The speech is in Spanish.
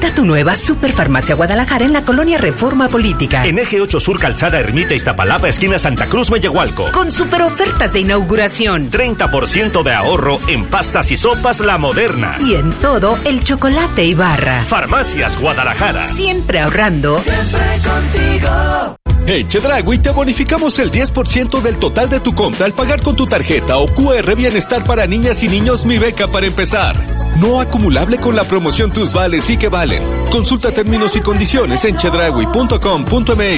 Visita tu nueva Superfarmacia Guadalajara en la colonia Reforma Política. En Eje 8 Sur, Calzada Ermita Iztapalapa, esquina Santa Cruz, Mellehualco. Con super ofertas de inauguración. 30% de ahorro en pastas y sopas La Moderna. Y en todo el chocolate y barra. Farmacias Guadalajara. Siempre ahorrando. Siempre contigo. En Chedraui te bonificamos el 10% del total de tu compra al pagar con tu tarjeta o QR Bienestar para niñas y niños Mi Beca para empezar. No acumulable con la promoción Tus Vales y que valen. Consulta términos y condiciones en chedraui.com.mx.